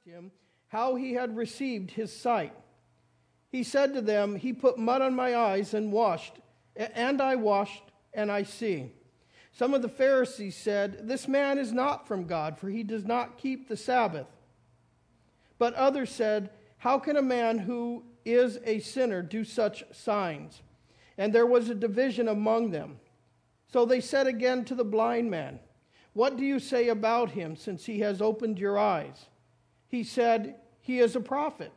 him how he had received his sight. He said to them, "He put mud on my eyes and I washed, and I see." Some of the Pharisees said, "This man is not from God, for he does not keep the Sabbath." But others said, "How can a man who is a sinner do such signs?" And there was a division among them. So they said again to the blind man, "What do you say about him, since he has opened your eyes?" He said, "He is a prophet."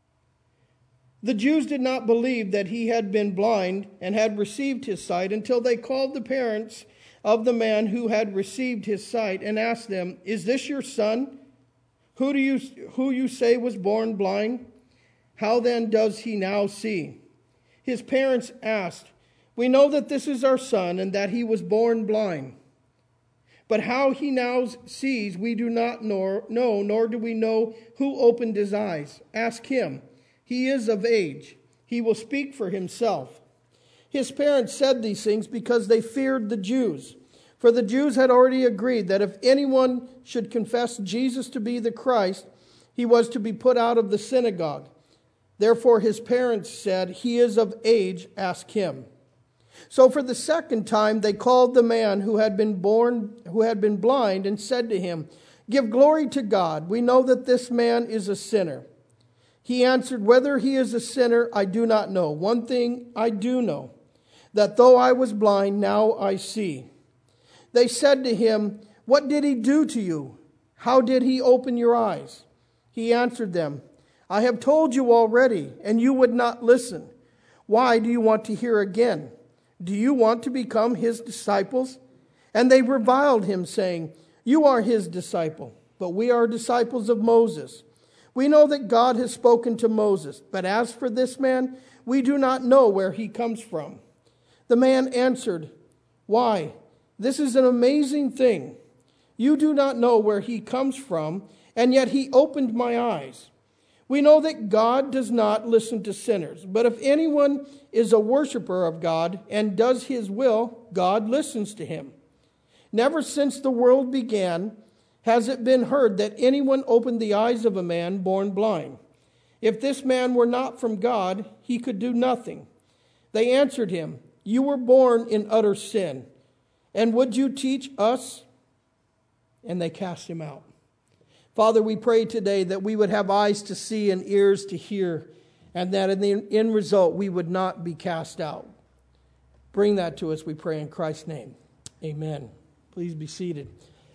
The Jews did not believe that he had been blind and had received his sight until they called the parents of the man who had received his sight and asked them, "Is this your son, who you say was born blind? How then does he now see?" His parents asked, "We know that this is our son and that he was born blind. But how he now sees we do not know, nor do we know who opened his eyes. Ask him. He is of age. He will speak for himself." His parents said these things because they feared the Jews. For the Jews had already agreed that if anyone should confess Jesus to be the Christ, he was to be put out of the synagogue. Therefore his parents said, "He is of age, ask him." So for the second time they called the man who had been blind and said to him, "Give glory to God. We know that this man is a sinner." He answered, "Whether he is a sinner, I do not know. One thing I do know, that though I was blind, now I see." They said to him, "What did he do to you? How did he open your eyes?" He answered them, "I have told you already, and you would not listen. Why do you want to hear again? Do you want to become his disciples?" And they reviled him, saying, "You are his disciple, but we are disciples of Moses. We know that God has spoken to Moses, but as for this man, we do not know where he comes from." The man answered, "Why, this is an amazing thing. You do not know where he comes from, and yet he opened my eyes. We know that God does not listen to sinners, but if anyone is a worshiper of God and does his will, God listens to him. Never since the world began has it been heard that anyone opened the eyes of a man born blind. If this man were not from God, he could do nothing." They answered him, "You were born in utter sin, and would you teach us?" And they cast him out. Father, we pray today that we would have eyes to see and ears to hear, and that in the end result we would not be cast out. Bring that to us, we pray in Christ's name. Amen. Please be seated.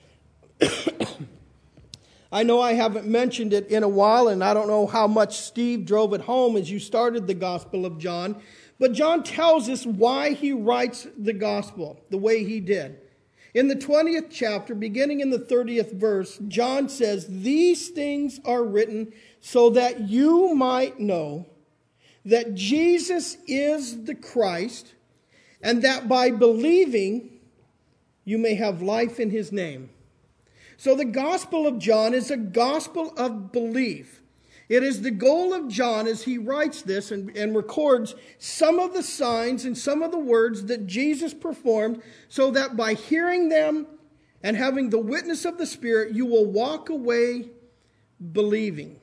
I know I haven't mentioned it in a while, and I don't know how much Steve drove it home as you started the Gospel of John, but John tells us why he writes the Gospel the way he did. In the 20th chapter, beginning in the 30th verse, John says, "These things are written so that you might know that Jesus is the Christ, and that by believing you may have life in his name." So the Gospel of John is a gospel of belief. It is the goal of John as he writes this and records some of the signs and some of the words that Jesus performed, so that by hearing them and having the witness of the Spirit, you will walk away believing.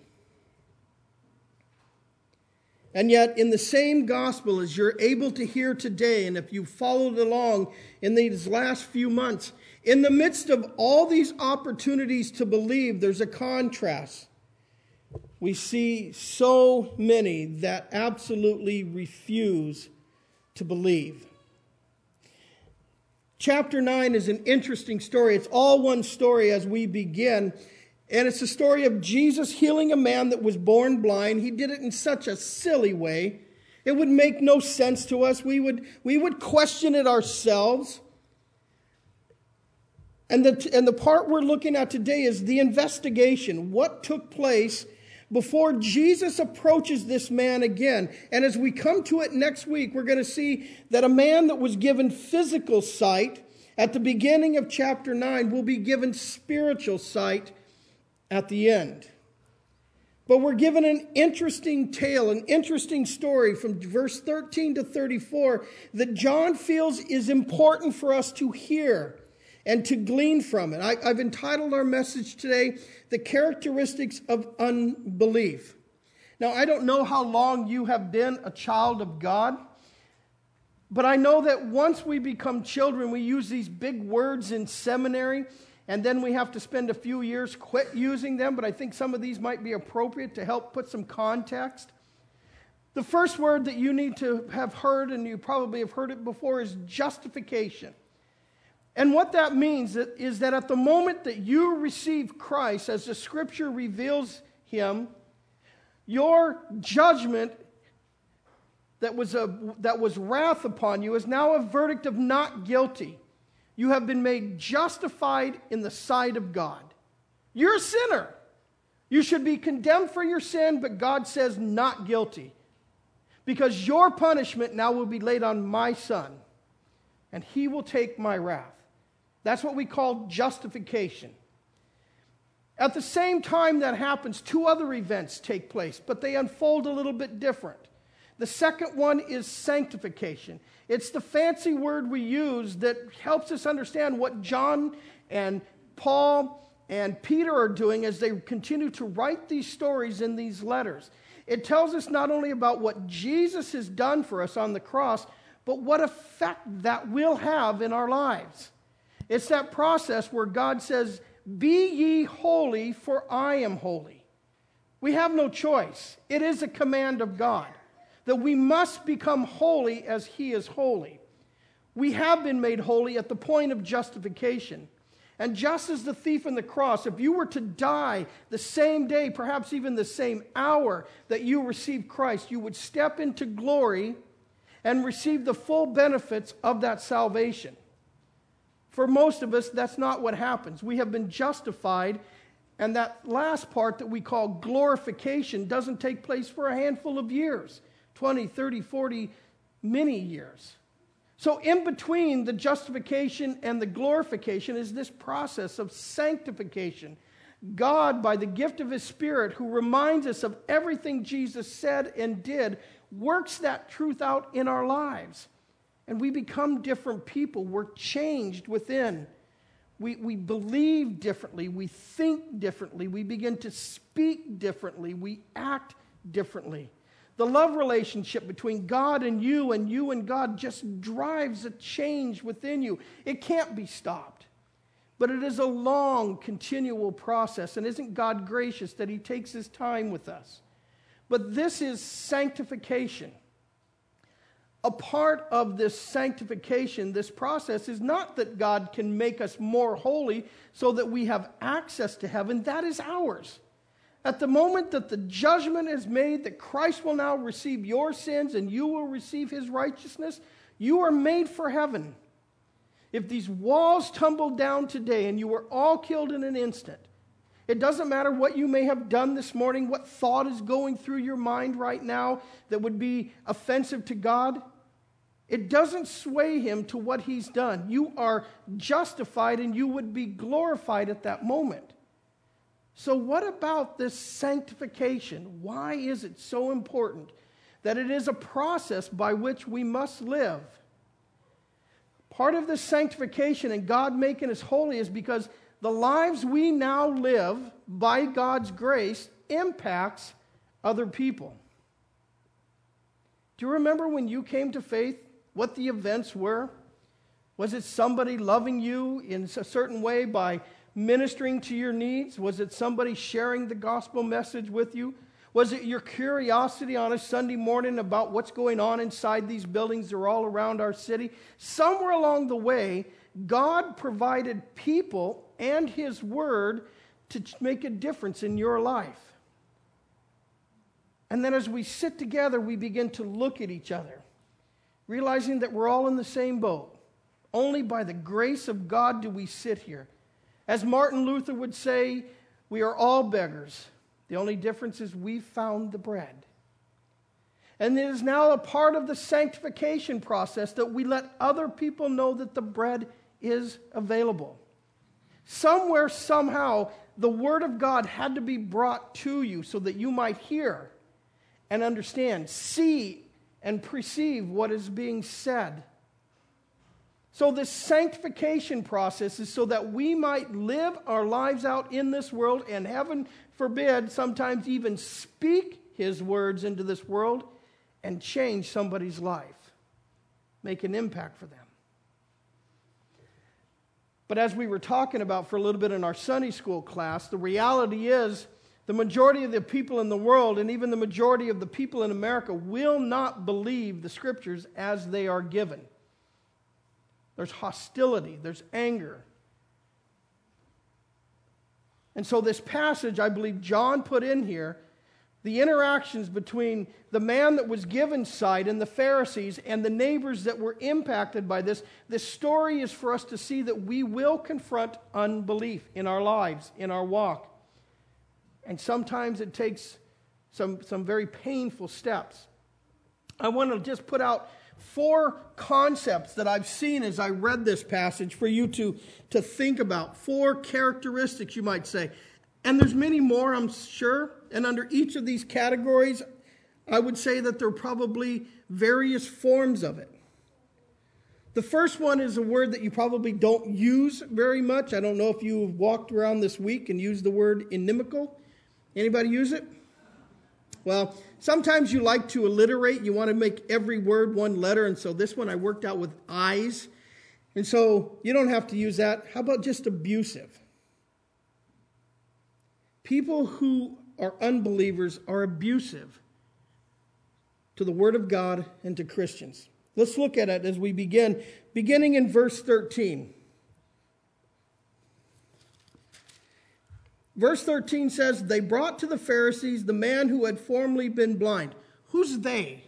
And yet, in the same gospel as you're able to hear today, and if you followed along in these last few months, in the midst of all these opportunities to believe, there's a contrast. We see so many that absolutely refuse to believe. Chapter 9 is an interesting story. It's all one story as we begin. And it's the story of Jesus healing a man that was born blind. He did it in such a silly way. It would make no sense to us. We would question it ourselves. And the part we're looking at today is the investigation. What took place before Jesus approaches this man again. And as we come to it next week, we're going to see that a man that was given physical sight at the beginning of chapter 9 will be given spiritual sight at the end. But we're given an interesting tale, an interesting story from verse 13 to 34 that John feels is important for us to hear and to glean from it. I've entitled our message today, The Characteristics of Unbelief. Now, I don't know how long you have been a child of God, but I know that once we become children, we use these big words in seminary, and then we have to spend a few years quit using them, but I think some of these might be appropriate to help put some context. The first word that you need to have heard, and you probably have heard it before, is justification. And what that means is that at the moment that you receive Christ, as the Scripture reveals Him, your judgment that was wrath upon you is now a verdict of not guilty. You have been made justified in the sight of God. You're a sinner. You should be condemned for your sin, but God says not guilty. Because your punishment now will be laid on my Son, and He will take my wrath. That's what we call justification. At the same time that happens, two other events take place, but they unfold a little bit different. The second one is sanctification. It's the fancy word we use that helps us understand what John and Paul and Peter are doing as they continue to write these stories in these letters. It tells us not only about what Jesus has done for us on the cross, but what effect that will have in our lives. It's that process where God says, "Be ye holy, for I am holy." We have no choice. It is a command of God that we must become holy as He is holy. We have been made holy at the point of justification. And just as the thief on the cross, if you were to die the same day, perhaps even the same hour that you received Christ, you would step into glory and receive the full benefits of that salvation. For most of us, that's not what happens. We have been justified, and that last part that we call glorification doesn't take place for a handful of years, 20, 30, 40, many years. So in between the justification and the glorification is this process of sanctification. God, by the gift of His Spirit, who reminds us of everything Jesus said and did, works that truth out in our lives. And we become different people. We're changed within. We believe differently. We think differently. We begin to speak differently. We act differently. The love relationship between God and you and God just drives a change within you. It can't be stopped. But it is a long, continual process. And isn't God gracious that He takes His time with us? But this is sanctification. A part of this sanctification, this process, is not that God can make us more holy so that we have access to heaven. That is ours. At the moment that the judgment is made, that Christ will now receive your sins and you will receive His righteousness, you are made for heaven. If these walls tumbled down today and you were all killed in an instant, it doesn't matter what you may have done this morning, what thought is going through your mind right now that would be offensive to God. It doesn't sway Him to what He's done. You are justified and you would be glorified at that moment. So what about this sanctification? Why is it so important that it is a process by which we must live? Part of this sanctification and God making us holy is because the lives we now live by God's grace impacts other people. Do you remember when you came to faith, what the events were? Was it somebody loving you in a certain way by ministering to your needs? Was it somebody sharing the gospel message with you? Was it your curiosity on a Sunday morning about what's going on inside these buildings that are all around our city? Somewhere along the way, God provided people and His Word to make a difference in your life. And then as we sit together, we begin to look at each other, realizing that we're all in the same boat. Only by the grace of God do we sit here. As Martin Luther would say, we are all beggars. The only difference is we've found the bread. And it is now a part of the sanctification process that we let other people know that the bread is available. Somewhere, somehow, the Word of God had to be brought to you so that you might hear and understand, see and perceive what is being said. So this sanctification process is so that we might live our lives out in this world and, heaven forbid, sometimes even speak His words into this world and change somebody's life, make an impact for them. But as we were talking about for a little bit in our Sunday school class, the reality is the majority of the people in the world, and even the majority of the people in America, will not believe the Scriptures as they are given. There's hostility, there's anger. And so this passage, I believe John put in here, the interactions between the man that was given sight and the Pharisees and the neighbors that were impacted by this. This story is for us to see that we will confront unbelief in our lives, in our walk. And sometimes it takes some very painful steps. I want to just put out 4 concepts that I've seen as I read this passage for you to think about. 4 characteristics, you might say. And there's many more, I'm sure. And under each of these categories, I would say that there are probably various forms of it. The first one is a word that you probably don't use very much. I don't know if you've walked around this week and used the word inimical. Anybody use it? Well, sometimes you like to alliterate. You want to make every word one letter. And so this one I worked out with eyes. And so you don't have to use that. How about just abusive? People who are unbelievers are abusive to the Word of God and to Christians. Let's look at it as we begin. Beginning in verse 13. Verse 13 says, they brought to the Pharisees the man who had formerly been blind. Who's they?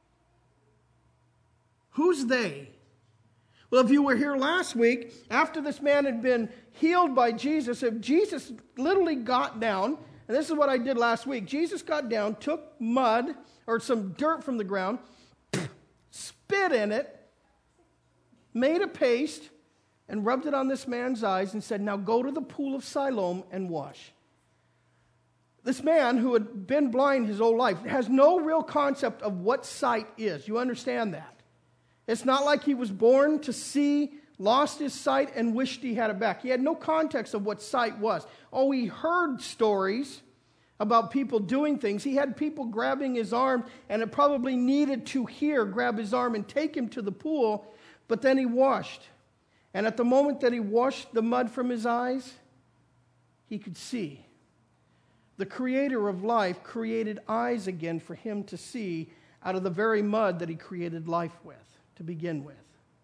Who's they? Well, if you were here last week, after this man had been healed by Jesus, if Jesus literally got down, and this is what I did last week. Jesus got down, took mud or some dirt from the ground, spit in it, made a paste, and rubbed it on this man's eyes and said, now go to the pool of Siloam and wash. This man who had been blind his whole life has no real concept of what sight is. You understand that? It's not like he was born to see, lost his sight, and wished he had it back. He had no context of what sight was. Oh, he heard stories about people doing things. He had people grabbing his arm, and it probably needed to grab his arm and take him to the pool, but then he washed. And at the moment that he washed the mud from his eyes, he could see. The Creator of life created eyes again for him to see out of the very mud that he created life with, to begin with.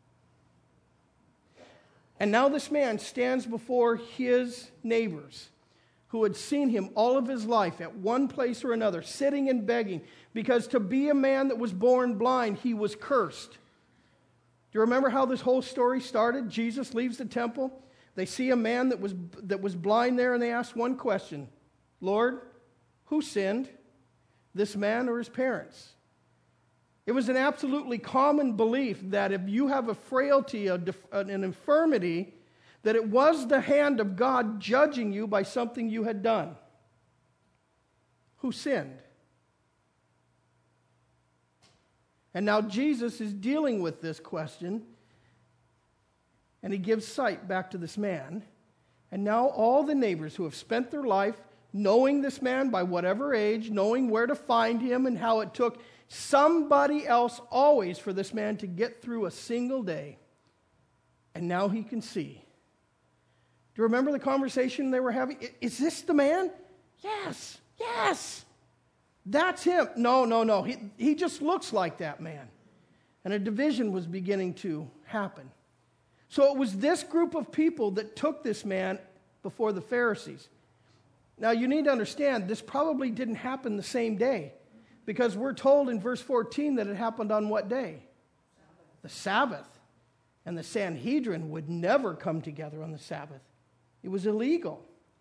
And now this man stands before his neighbors who had seen him all of his life at one place or another, sitting and begging, because to be a man that was born blind, he was cursed. Do you remember how this whole story started? Jesus leaves the temple. They see a man that was blind there, and they ask one question. Lord, who sinned, this man or his parents? It was an absolutely common belief that if you have a frailty, an infirmity, that it was the hand of God judging you by something you had done. Who sinned? And now Jesus is dealing with this question, and he gives sight back to this man. And now all the neighbors who have spent their life knowing this man by whatever age, knowing where to find him and how it took somebody else always for this man to get through a single day. And now he can see. Do you remember the conversation they were having? Is this the man? Yes, yes. That's him. No. He just looks like that man. And a division was beginning to happen. So it was this group of people that took this man before the Pharisees. Now you need to understand, this probably didn't happen the same day. Because we're told in verse 14 that it happened on what day? The Sabbath. And the Sanhedrin would never come together on the Sabbath. It was illegal.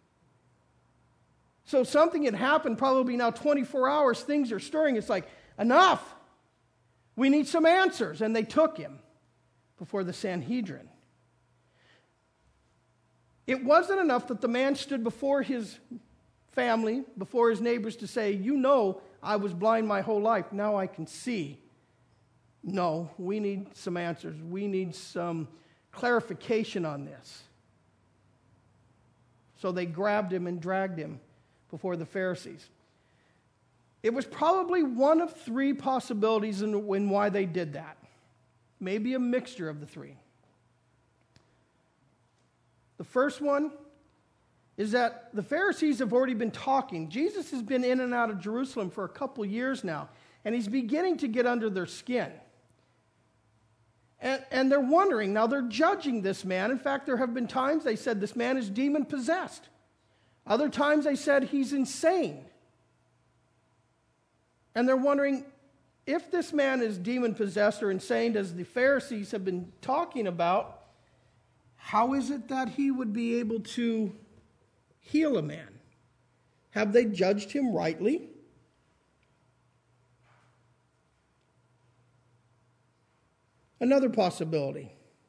So something had happened probably now 24 hours. Things are stirring. It's like, enough. We need some answers. And they took him before the Sanhedrin. It wasn't enough that the man stood before his family, before his neighbors to say, you know, I was blind my whole life. Now I can see. No, we need some answers. We need some clarification on this. So they grabbed him and dragged him before the Pharisees. It was probably one of three possibilities in why they did that. Maybe a mixture of the three. The first one is that the Pharisees have already been talking. Jesus has been in and out of Jerusalem for a couple years now, and he's beginning to get under their skin. And they're wondering, now they're judging this man. In fact, there have been times they said this man is demon-possessed. Other times they said he's insane. And they're wondering, if this man is demon-possessed or insane, as the Pharisees have been talking about, how is it that he would be able to heal a man? Have they judged him rightly? Another possibility.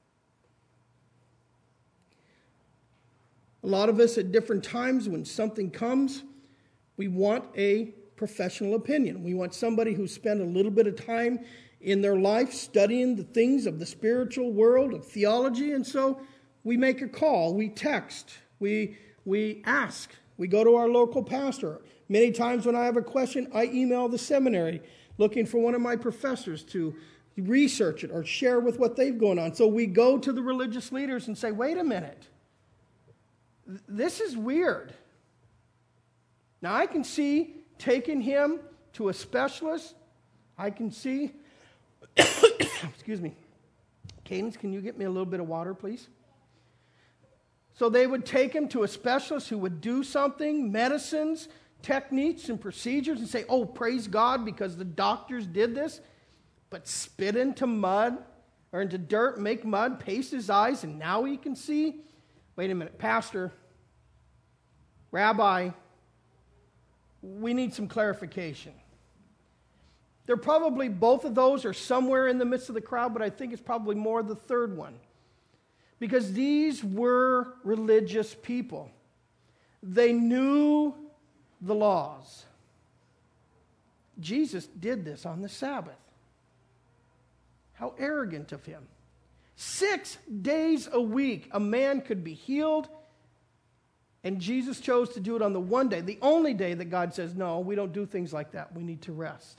A lot of us at different times when something comes, we want a professional opinion. We want somebody who spent a little bit of time in their life studying the things of the spiritual world, of theology, and so we make a call, we text, we ask, we go to our local pastor. Many times when I have a question, I email the seminary looking for one of my professors to research it or share with what they've going on. So we go to the religious leaders and say, wait a minute, this is weird. Now I can see taking him to a specialist. I can see, excuse me, Cadence, can you get me a little bit of water, please? So they would take him to a specialist who would do something, medicines, techniques, and procedures, and say, oh, praise God, because the doctors did this. But spit into mud or into dirt, make mud, paste his eyes, and now he can see? Wait a minute, Pastor, Rabbi, we need some clarification. They're probably, both of those are somewhere in the midst of the crowd, but I think it's probably more the third one. Because these were religious people. They knew the laws. Jesus did this on the Sabbath. How arrogant of him. 6 days a week, a man could be healed, and Jesus chose to do it on the one day, the only day that God says, no, we don't do things like that. We need to rest.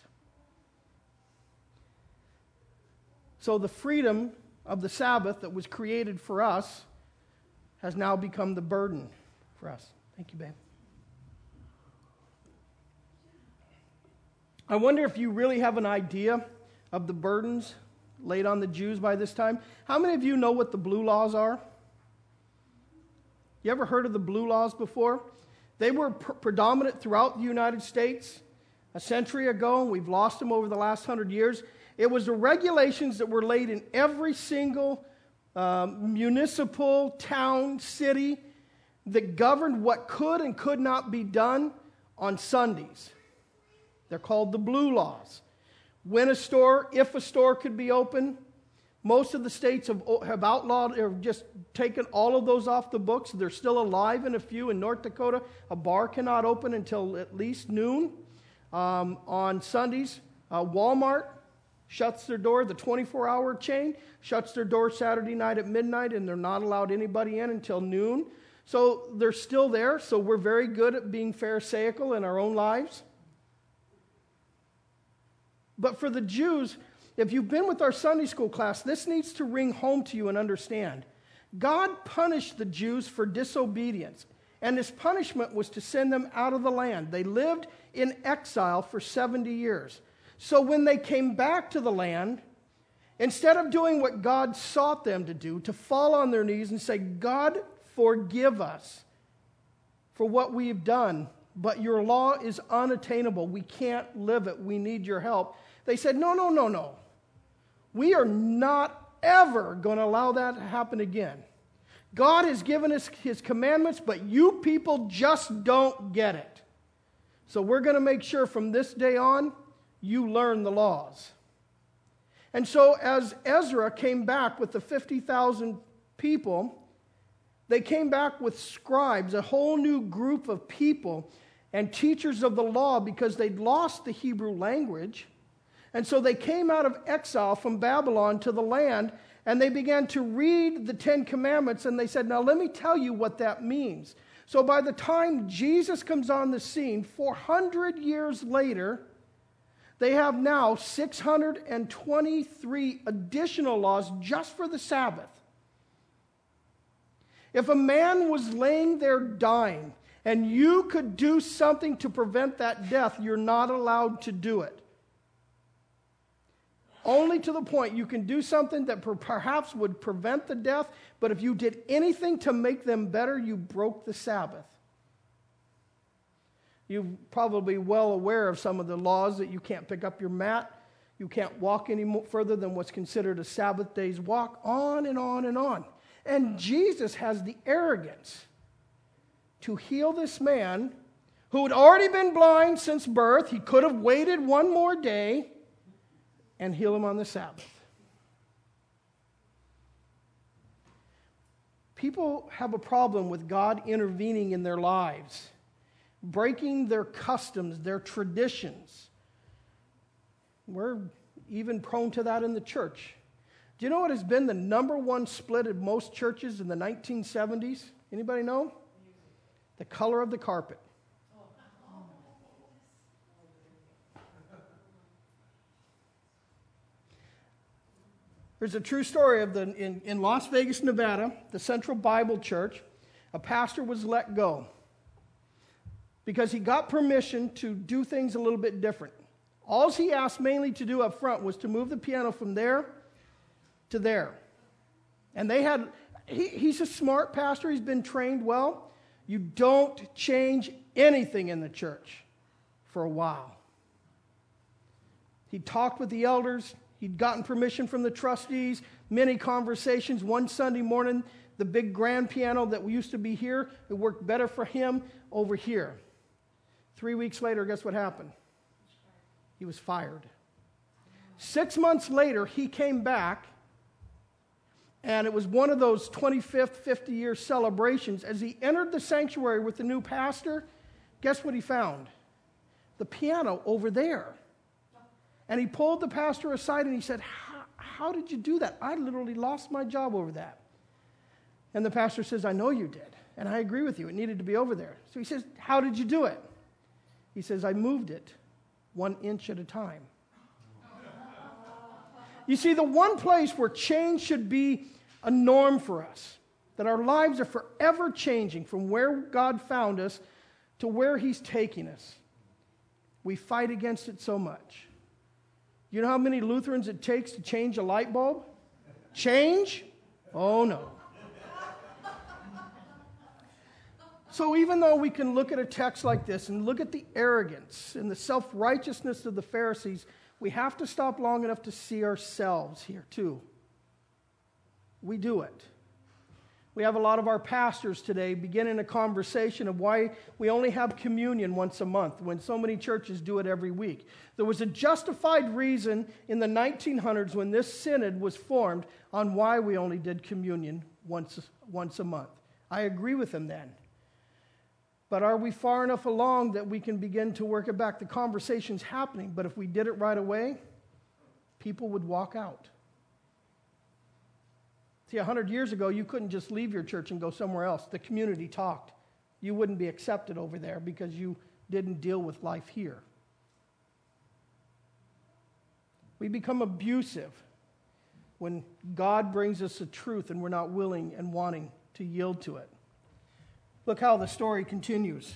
So the freedom of the Sabbath that was created for us has now become the burden for us. Thank you, babe. I wonder if you really have an idea of the burdens laid on the Jews by this time. How many of you know what the blue laws are? You ever heard of the blue laws before? They were predominant throughout the United States a century ago, and we've lost them over the last 100 years. It was the regulations that were laid in every single municipal, town, city that governed what could and could not be done on Sundays. They're called the blue laws. When a store, if a store could be open, most of the states have outlawed or just taken all of those off the books. They're still alive in a few. In North Dakota, a bar cannot open until at least noon on Sundays. Walmart shuts their door, the 24-hour chain, shuts their door Saturday night at midnight, and they're not allowed anybody in until noon. So they're still there, so we're very good at being pharisaical in our own lives. But for the Jews, if you've been with our Sunday school class, this needs to ring home to you and understand. God punished the Jews for disobedience, and his punishment was to send them out of the land. They lived in exile for 70 years. So when they came back to the land, instead of doing what God sought them to do, to fall on their knees and say, God, forgive us for what we've done, but your law is unattainable. We can't live it. We need your help. They said, no. We are not ever going to allow that to happen again. God has given us his commandments, but you people just don't get it. So we're going to make sure from this day on, you learn the laws. And so as Ezra came back with the 50,000 people, they came back with scribes, a whole new group of people and teachers of the law because they'd lost the Hebrew language. And so they came out of exile from Babylon to the land, And they began to read the Ten Commandments, and they said, now let me tell you what that means. So by the time Jesus comes on the scene, 400 years later, they have now 623 additional laws just for the Sabbath. If a man was laying there dying, and you could do something to prevent that death, you're not allowed to do it. Only to the point you can do something that perhaps would prevent the death, but if you did anything to make them better, you broke the Sabbath. You're probably well aware of some of the laws that you can't pick up your mat, you can't walk any further than what's considered a Sabbath day's walk, on and on and on. And Jesus has the arrogance to heal this man who had already been blind since birth. He could have waited one more day and heal him on the Sabbath. People have a problem with God intervening in their lives, breaking their customs, their traditions. We're even prone to that in the church. Do you know what has been the number one split in most churches in the 1970s? Anybody know? The color of the carpet. There's a true story of in Las Vegas, Nevada, the Central Bible Church. A pastor was let go because he got permission to do things a little bit different. All he asked mainly to do up front was to move the piano from there to there. And he's a smart pastor. He's been trained well. You don't change anything in the church for a while. He talked with the elders. He'd gotten permission from the trustees, many conversations. One Sunday morning, the big grand piano that used to be here, it worked better for him over here. 3 weeks later, guess what happened? He was fired. 6 months later, he came back, and it was one of those 25th, 50-year celebrations. As he entered the sanctuary with the new pastor, guess what he found? The piano over there. And he pulled the pastor aside and he said, how did you do that? I literally lost my job over that. And the pastor says, I know you did. And I agree with you. It needed to be over there. So he says, how did you do it? He says, I moved it 1 inch at a time. You see, the one place where change should be a norm for us, that our lives are forever changing from where God found us to where He's taking us, we fight against it so much. You know how many Lutherans it takes to change a light bulb? Change? Oh, no. So even though we can look at a text like this and look at the arrogance and the self-righteousness of the Pharisees, we have to stop long enough to see ourselves here too. We do it. We have a lot of our pastors today beginning a conversation of why we only have communion once a month when so many churches do it every week. There was a justified reason in the 1900s when this synod was formed on why we only did communion once a month. I agree with them then. But are we far enough along that we can begin to work it back? The conversation's happening, but if we did it right away, people would walk out. See, 100 years ago, you couldn't just leave your church and go somewhere else. The community talked. You wouldn't be accepted over there because you didn't deal with life here. We become abusive when God brings us the truth and we're not willing and wanting to yield to it. Look how the story continues.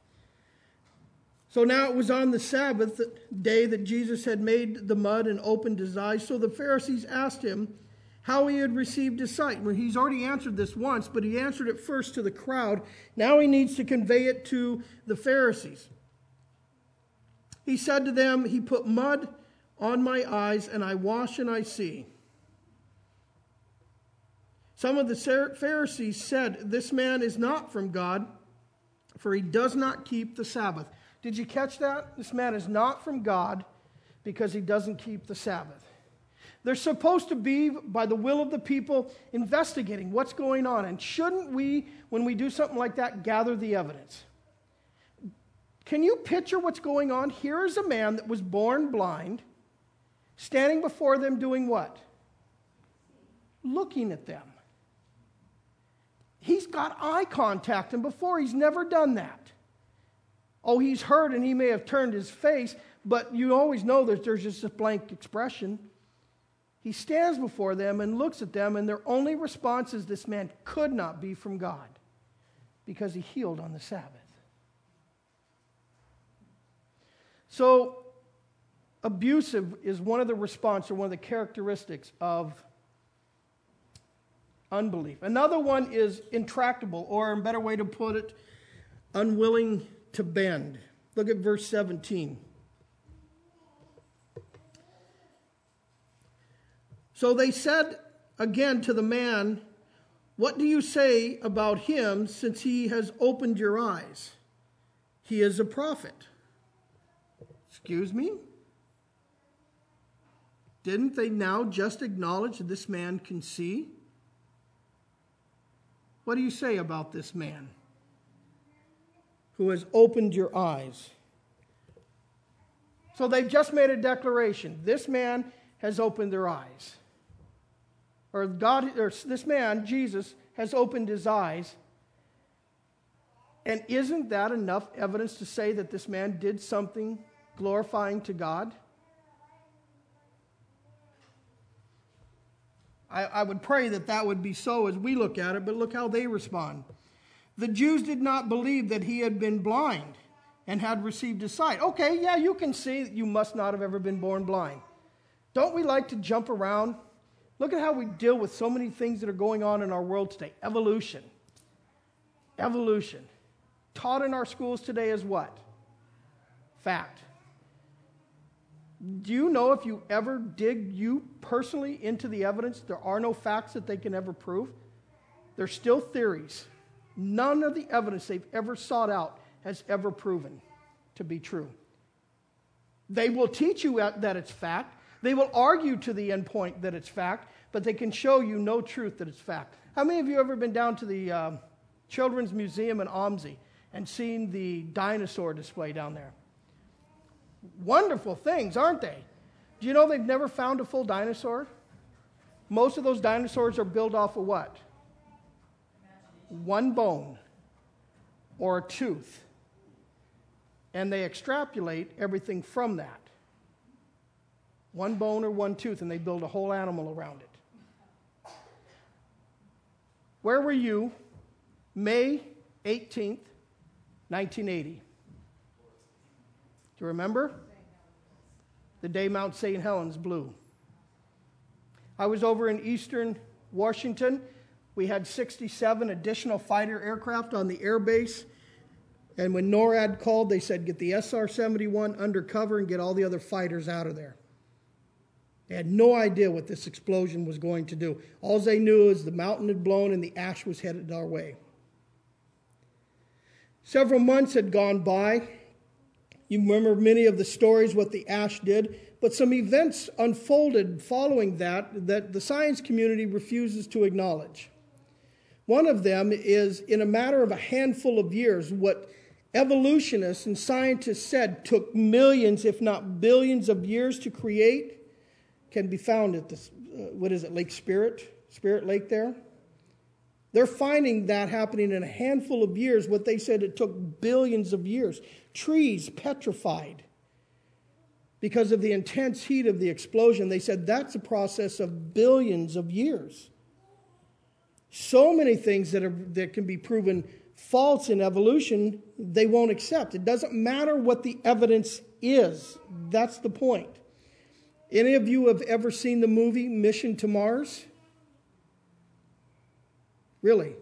So now it was on the Sabbath day that Jesus had made the mud and opened his eyes. So the Pharisees asked him how he had received his sight. Well, he's already answered this once, but he answered it first to the crowd. Now he needs to convey it to the Pharisees. He said to them, he put mud on my eyes, and I wash and I see. Some of the Pharisees said, this man is not from God, for he does not keep the Sabbath. Did you catch that? This man is not from God because he doesn't keep the Sabbath. They're supposed to be, by the will of the people, investigating what's going on. And shouldn't we, when we do something like that, gather the evidence? Can you picture what's going on? Here is a man that was born blind, standing before them doing what? looking at them. He's got eye contact, and before he's never done that. Oh, he's heard and he may have turned his face, but you always know that there's just a blank expression. He stands before them and looks at them, and their only response is this man could not be from God because he healed on the Sabbath. So, abusive is one of the response or one of the characteristics of unbelief. Another one is intractable, or a better way to put it, unwilling to bend. Look at verse 17. So they said again to the man, "What do you say about him since he has opened your eyes? He is a prophet." Excuse me? Didn't they now just acknowledge that this man can see? What do you say about this man who has opened your eyes? So they've just made a declaration. This man has opened their eyes. Or this man, Jesus, has opened his eyes. And isn't that enough evidence to say that this man did something glorifying to God? I would pray that that would be so as we look at it, but look how they respond. The Jews did not believe that he had been blind and had received his sight. Okay, yeah, you can see that you must not have ever been born blind. Don't we like to jump around? Look at how we deal with so many things that are going on in our world today. Evolution. Evolution. Taught in our schools today is what? Fact. Do you know if you ever dig you personally into the evidence, there are no facts that they can ever prove? They're still theories. None of the evidence they've ever sought out has ever proven to be true. They will teach you that it's fact. They will argue to the end point that it's fact, but they can show you no truth that it's fact. How many of you have ever been down to the Children's Museum in OMSI and seen the dinosaur display down there? Wonderful things, aren't they? Do you know they've never found a full dinosaur? Most of those dinosaurs are built off of what? One bone or a tooth. And they extrapolate everything from that. One bone or one tooth, and they build a whole animal around it. Where were you May 18th, 1980? Do you remember? The day Mount St. Helens blew. I was over in eastern Washington. We had 67 additional fighter aircraft on the air base. And when NORAD called, they said, get the SR-71 undercover and get all the other fighters out of there. They had no idea what this explosion was going to do. All they knew is the mountain had blown and the ash was headed our way. Several months had gone by. You remember many of the stories, what the ash did, but some events unfolded following that the science community refuses to acknowledge. One of them is, in a matter of a handful of years, what evolutionists and scientists said took millions, if not billions of years to create, can be found at this, Lake Spirit Lake there. They're finding that happening in a handful of years. What they said, it took billions of years. Trees petrified because of the intense heat of the explosion. They said that's a process of billions of years. So many things that can be proven false in evolution, they won't accept. It doesn't matter what the evidence is. That's the point. Any of you have ever seen the movie Mission to Mars? Really?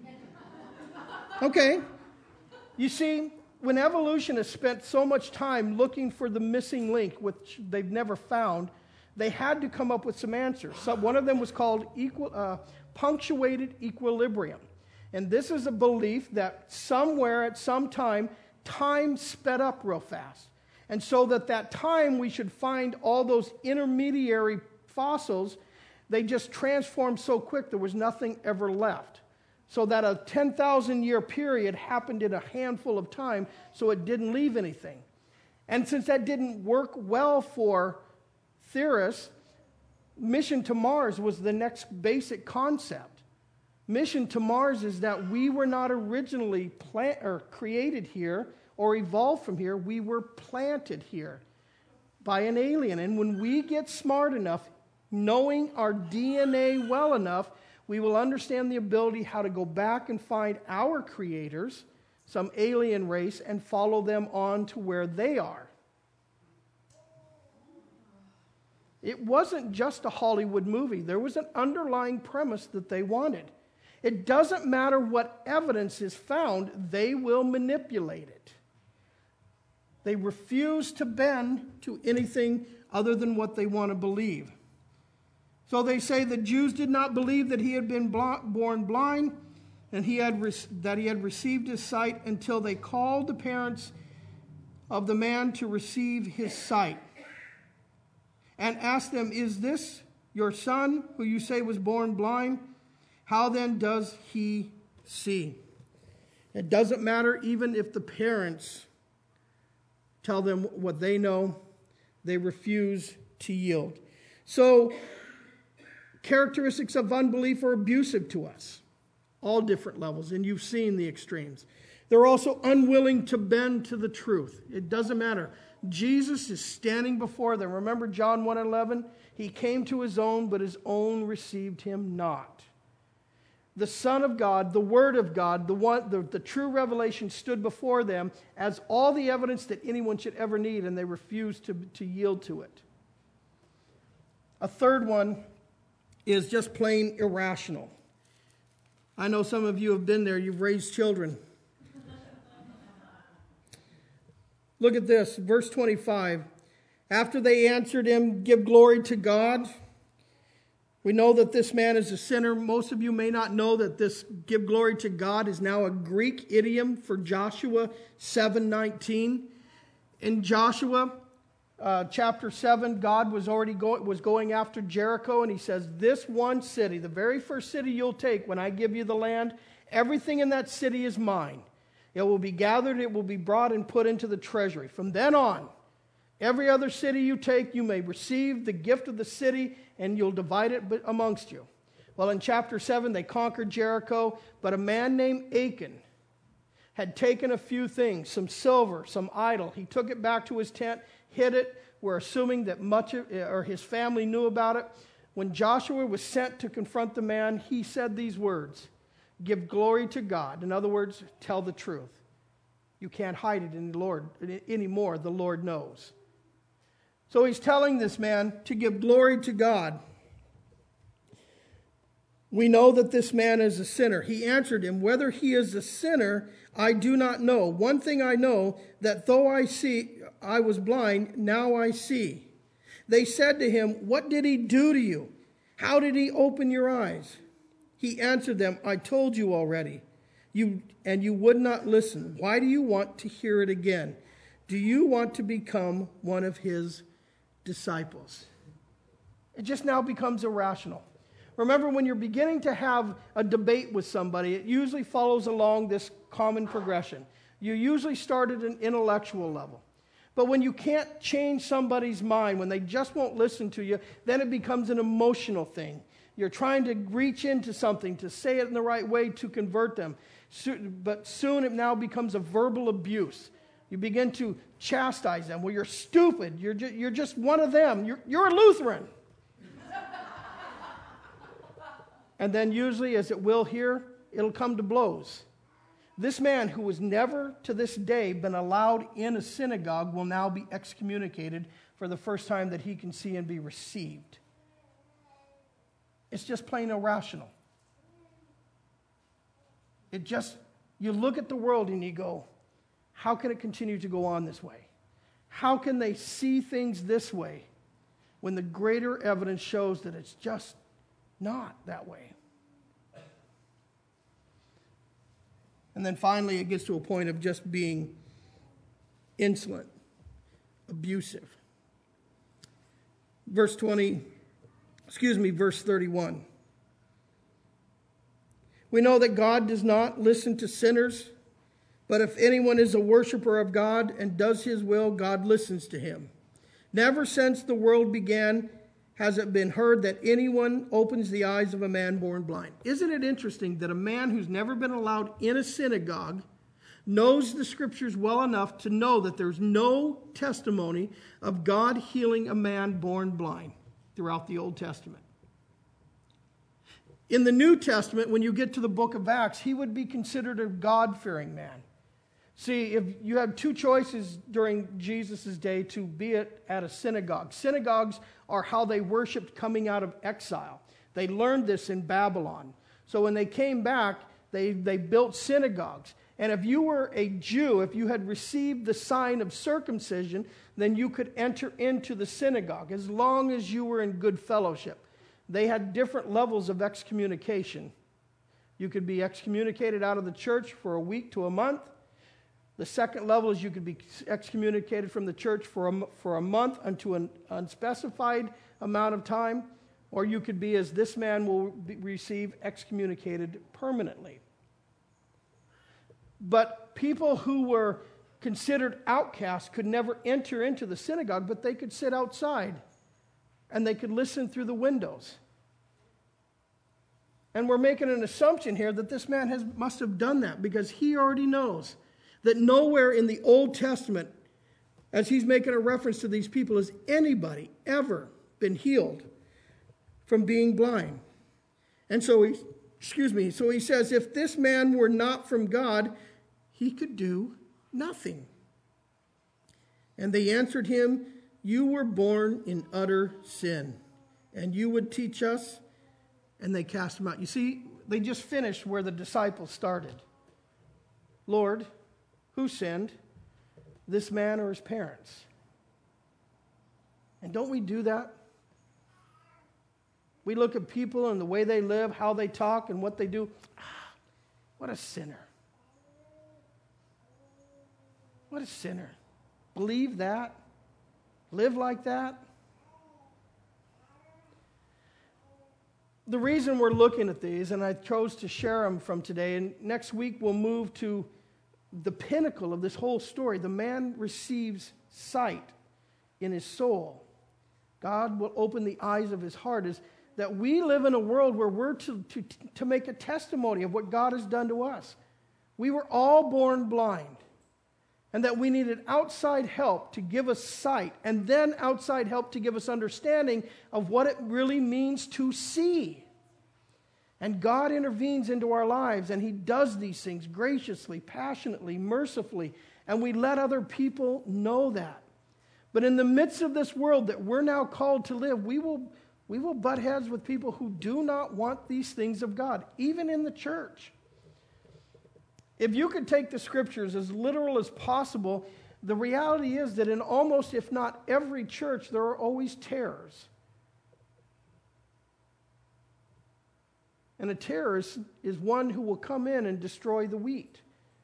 Okay. You see, when evolution has spent so much time looking for the missing link, which they've never found, they had to come up with some answers. So one of them was called punctuated equilibrium. And this is a belief that somewhere at some time sped up real fast. And so that time we should find all those intermediary fossils, they just transformed so quick there was nothing ever left. So that a 10,000-year period happened in a handful of time, so it didn't leave anything. And since that didn't work well for theorists, mission to Mars was the next basic concept. Mission to Mars is that we were not originally created here or evolved from here. We were planted here by an alien. And when we get smart enough, knowing our DNA well enough, we will understand the ability how to go back and find our creators, some alien race, and follow them on to where they are. It wasn't just a Hollywood movie. There was an underlying premise that they wanted. It doesn't matter what evidence is found, they will manipulate it. They refuse to bend to anything other than what they want to believe. So they say the Jews did not believe that he had been born blind and that he had received his sight until they called the parents of the man to receive his sight and asked them, "Is this your son who you say was born blind? How then does he see?" It doesn't matter even if the parents tell them what they know, they refuse to yield. So, characteristics of unbelief are abusive to us, all different levels, and you've seen the extremes. They're also unwilling to bend to the truth. It doesn't matter. Jesus is standing before them. Remember John 1:11? He came to his own, but his own received him not. The Son of God, the Word of God, the true revelation stood before them as all the evidence that anyone should ever need, and they refused to yield to it. A third one is just plain irrational. I know some of you have been there. You've raised children. Look at this, verse 25. After they answered him, "Give glory to God." We know that this man is a sinner. Most of you may not know that this "give glory to God" is now a Greek idiom for Joshua 7:19. In Joshua chapter 7, God was going after Jericho, and he says, "This one city, the very first city you'll take when I give you the land, everything in that city is mine. It will be gathered, it will be brought and put into the treasury. From then on, every other city you take, you may receive the gift of the city, and you'll divide it amongst you." Well, in chapter 7, they conquered Jericho, but a man named Achan had taken a few things, some silver, some idol. He took it back to his tent, hid it. We're assuming that his family knew about it. When Joshua was sent to confront the man, he said these words, "Give glory to God." In other words, tell the truth. You can't hide it anymore. The Lord knows. So he's telling this man to give glory to God. We know that this man is a sinner. He answered him, "Whether he is a sinner, I do not know. One thing I know, that though I was blind, now I see." They said to him, "What did he do to you? How did he open your eyes?" He answered them, "I told you already, and you would not listen. Why do you want to hear it again? Do you want to become one of his disciples?" It just now becomes irrational. Remember, when you're beginning to have a debate with somebody, it usually follows along this common progression. You usually start at an intellectual level. But when you can't change somebody's mind, when they just won't listen to you, then it becomes an emotional thing. You're trying to reach into something, to say it in the right way to convert them. But soon it now becomes a verbal abuse. You begin to chastise them. "Well, you're stupid. You're just one of them. You're a Lutheran." And then usually, as it will here, it'll come to blows. This man, who was never to this day been allowed in a synagogue, will now be excommunicated for the first time that he can see and be received. It's just plain irrational. You look at the world and you go, how can it continue to go on this way? How can they see things this way when the greater evidence shows that it's just not that way? And then finally, it gets to a point of just being insolent, abusive. Verse 31. We know that God does not listen to sinners, but if anyone is a worshiper of God and does his will, God listens to him. Never since the world began has it been heard that anyone opens the eyes of a man born blind. Isn't it interesting that a man who's never been allowed in a synagogue knows the scriptures well enough to know that there's no testimony of God healing a man born blind throughout the Old Testament? In the New Testament, when you get to the book of Acts, he would be considered a God-fearing man. See, if you had two choices during Jesus' day to be at a synagogue. Synagogues are how they worshiped coming out of exile. They learned this in Babylon. So when they came back, they built synagogues. And if you were a Jew, if you had received the sign of circumcision, then you could enter into the synagogue as long as you were in good fellowship. They had different levels of excommunication. You could be excommunicated out of the church for a week to a month. The second level is you could be excommunicated from the church for a month unto an unspecified amount of time, or you could be, as this man will receive, excommunicated permanently. But people who were considered outcasts could never enter into the synagogue, but they could sit outside and they could listen through the windows. And we're making an assumption here that this man must have done that because he already knows that nowhere in the Old Testament, as he's making a reference to these people, has anybody ever been healed from being blind. And so he says, if this man were not from God, he could do nothing. And they answered him, you were born in utter sin, and you would teach us? And they cast him out. You see, they just finished where the disciples started. Lord, who sinned, this man or his parents? And don't we do that? We look at people and the way they live, how they talk, and what they do. What a sinner. What a sinner. Believe that? Live like that? The reason we're looking at these, and I chose to share them from today, and next week we'll move to the pinnacle of this whole story. The man receives sight in his soul. God will open the eyes of his heart. Is that we live in a world where we're to make a testimony of what God has done to us. We were all born blind, and that we needed outside help to give us sight, and then outside help to give us understanding of what it really means to see. And God intervenes into our lives, and he does these things graciously, passionately, mercifully, and we let other people know that. But in the midst of this world that we're now called to live, we will butt heads with people who do not want these things of God, even in the church. If you could take the scriptures as literal as possible, the reality is that in almost, if not every church, there are always tares. And a terrorist is one who will come in and destroy the wheat.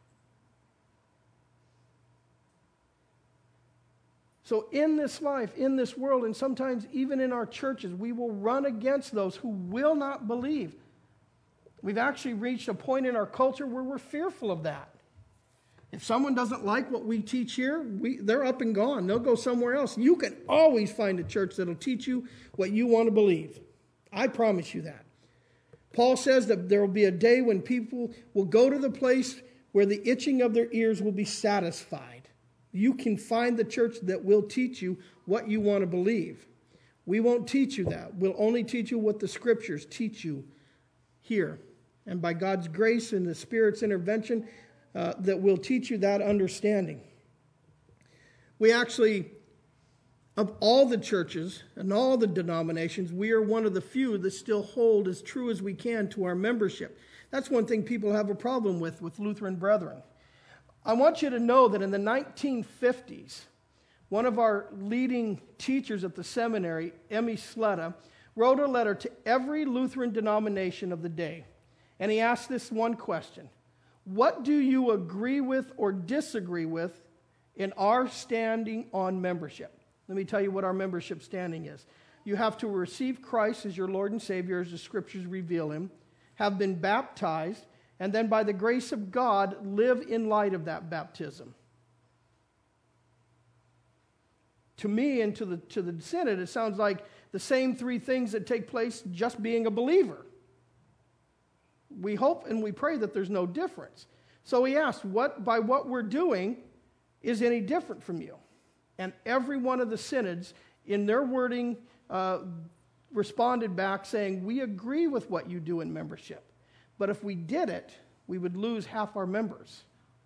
So in this life, in this world, and sometimes even in our churches, we will run against those who will not believe. We've actually reached a point in our culture where we're fearful of that. If someone doesn't like what we teach here, they're up and gone. They'll go somewhere else. You can always find a church that'll teach you what you want to believe. I promise you that. Paul says that there will be a day when people will go to the place where the itching of their ears will be satisfied. You can find the church that will teach you what you want to believe. We won't teach you that. We'll only teach you what the scriptures teach you here. And by God's grace and the Spirit's intervention, that will teach you that understanding. We actually, of all the churches and all the denominations, we are one of the few that still hold as true as we can to our membership. That's one thing people have a problem with Lutheran Brethren. I want you to know that in the 1950s, one of our leading teachers at the seminary, Emmy Sletta, wrote a letter to every Lutheran denomination of the day. And he asked this one question: what do you agree with or disagree with in our standing on membership? Let me tell you what our membership standing is. You have to receive Christ as your Lord and Savior as the scriptures reveal him, have been baptized, and then by the grace of God, live in light of that baptism. To me and to the Synod, it sounds like the same three things that take place just being a believer. We hope and we pray that there's no difference. So he asked, by what we're doing is any different from you? And every one of the synods, in their wording, responded back saying, we agree with what you do in membership. But if we did it, we would lose half our members.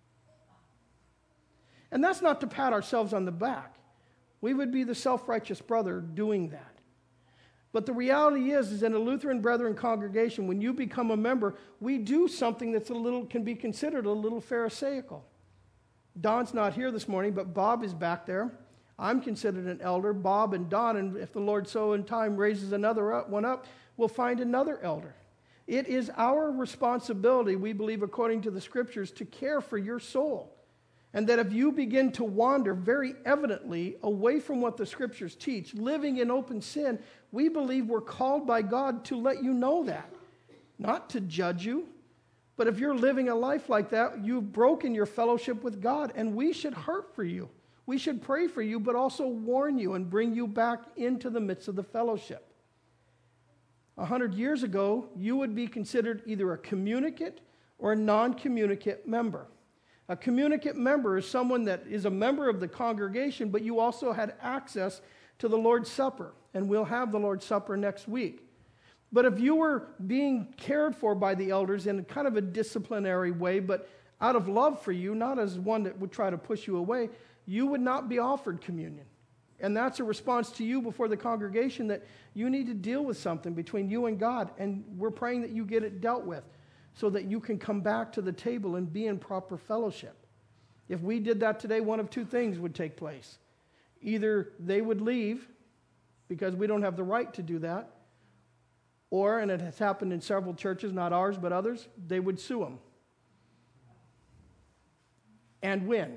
And that's not to pat ourselves on the back. We would be the self-righteous brother doing that. But the reality is in a Lutheran Brethren congregation, when you become a member, we do something that's can be considered a little pharisaical. Don's not here this morning, but Bob is back there. I'm considered an elder. Bob and Don, and if the Lord so in time raises another one up, we'll find another elder. It is our responsibility, we believe according to the Scriptures, to care for your soul. And that if you begin to wander very evidently away from what the Scriptures teach, living in open sin, we believe we're called by God to let you know that. Not to judge you. But if you're living a life like that, you've broken your fellowship with God, and we should hurt for you. We should pray for you, but also warn you and bring you back into the midst of the fellowship. 100 years ago, you would be considered either a communicant or a non-communicant member. A communicant member is someone that is a member of the congregation, but you also had access to the Lord's Supper, and we'll have the Lord's Supper next week. But if you were being cared for by the elders in kind of a disciplinary way, but out of love for you, not as one that would try to push you away, you would not be offered communion. And that's a response to you before the congregation that you need to deal with something between you and God, and we're praying that you get it dealt with so that you can come back to the table and be in proper fellowship. If we did that today, one of two things would take place. Either they would leave because we don't have the right to do that, or, and it has happened in several churches, not ours but others, they would sue them and win.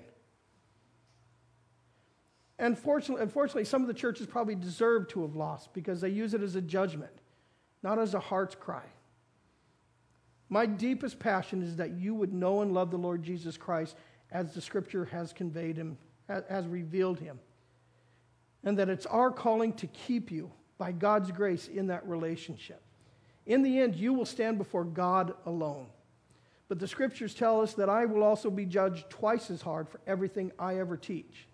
And unfortunately, some of the churches probably deserve to have lost because they use it as a judgment, not as a heart's cry. My deepest passion is that you would know and love the Lord Jesus Christ as the Scripture has conveyed him, has revealed him. And that it's our calling to keep you, by God's grace, in that relationship. In the end, you will stand before God alone. But the Scriptures tell us that I will also be judged twice as hard for everything I ever teach.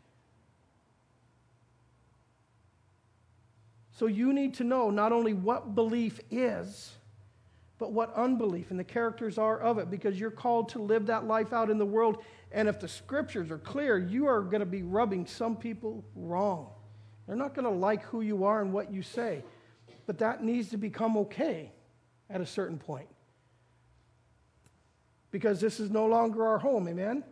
So you need to know not only what belief is, but what unbelief and the characters are of it, because you're called to live that life out in the world. And if the Scriptures are clear, you are going to be rubbing some people wrong. They're not going to like who you are and what you say. But that needs to become okay at a certain point. Because this is no longer our home, amen?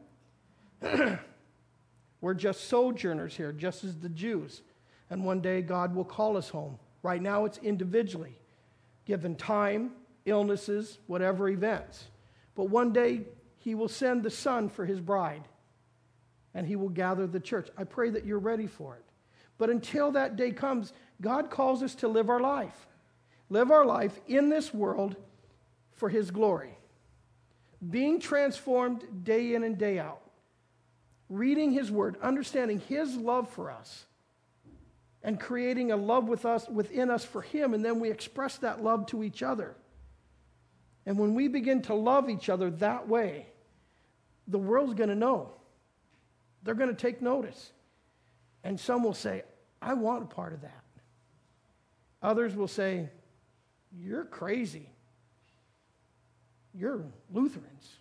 We're just sojourners here, just as the Jews. And one day God will call us home. Right now it's individually, given time, illnesses, whatever events. But one day he will send the Son for his bride, and he will gather the church. I pray that you're ready for it. But until that day comes, God calls us to live our life. Live our life in this world for his glory. Being transformed day in and day out. Reading his word, understanding his love for us, and creating a love within us for him, and then we express that love to each other. And when we begin to love each other that way, the world's going to know. They're going to take notice. And some will say, I want a part of that. Others will say, you're crazy. You're Lutherans.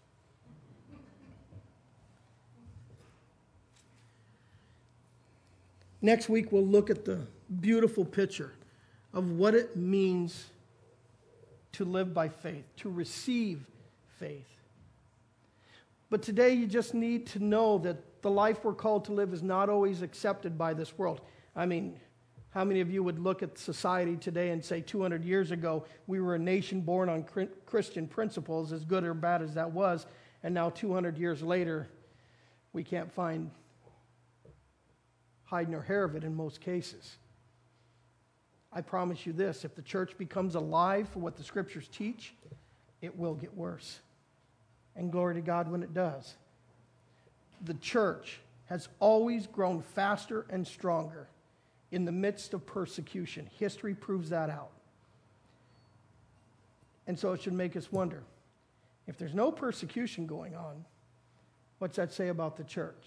Next week, we'll look at the beautiful picture of what it means to live by faith, to receive faith. But today, you just need to know that the life we're called to live is not always accepted by this world. I mean, how many of you would look at society today and say 200 years ago, we were a nation born on Christian principles, as good or bad as that was, and now 200 years later, we can't find hide nor hair of it in most cases. I promise you this, if the church becomes alive for what the Scriptures teach, it will get worse. And glory to God when it does. The church has always grown faster and stronger in the midst of persecution. History proves that out. And so it should make us wonder, if there's no persecution going on, what's that say about the church?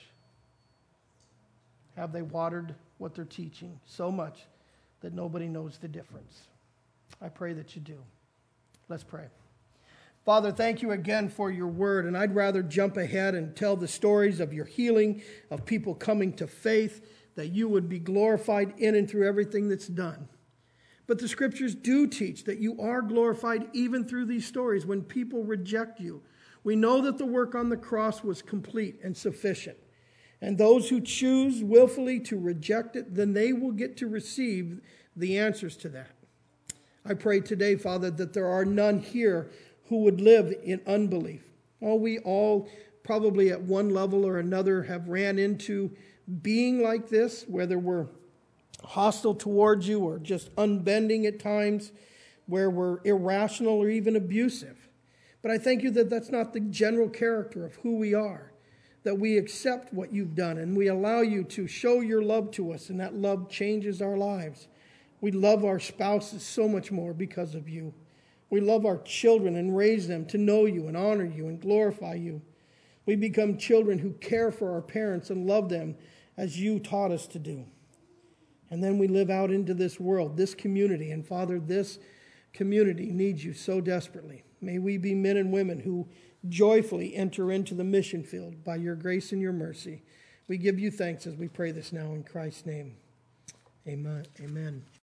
Have they watered what they're teaching so much that nobody knows the difference? I pray that you do. Let's pray. Father, thank you again for your word, and I'd rather jump ahead and tell the stories of your healing, of people coming to faith, that you would be glorified in and through everything that's done. But the scriptures do teach that you are glorified even through these stories when people reject you. We know that the work on the cross was complete and sufficient. And those who choose willfully to reject it, then they will get to receive the answers to that. I pray today, Father, that there are none here who would live in unbelief. Oh, we all probably at one level or another have ran into being like this, whether we're hostile towards you or just unbending at times, where we're irrational or even abusive. But I thank you that that's not the general character of who we are, that we accept what you've done and we allow you to show your love to us, and that love changes our lives. We love our spouses so much more because of you. We love our children and raise them to know you and honor you and glorify you. We become children who care for our parents and love them as you taught us to do. And then we live out into this world, this community. And Father, this community needs you so desperately. May we be men and women who joyfully enter into the mission field by your grace and your mercy. We give you thanks as we pray this now in Christ's name. Amen. Amen.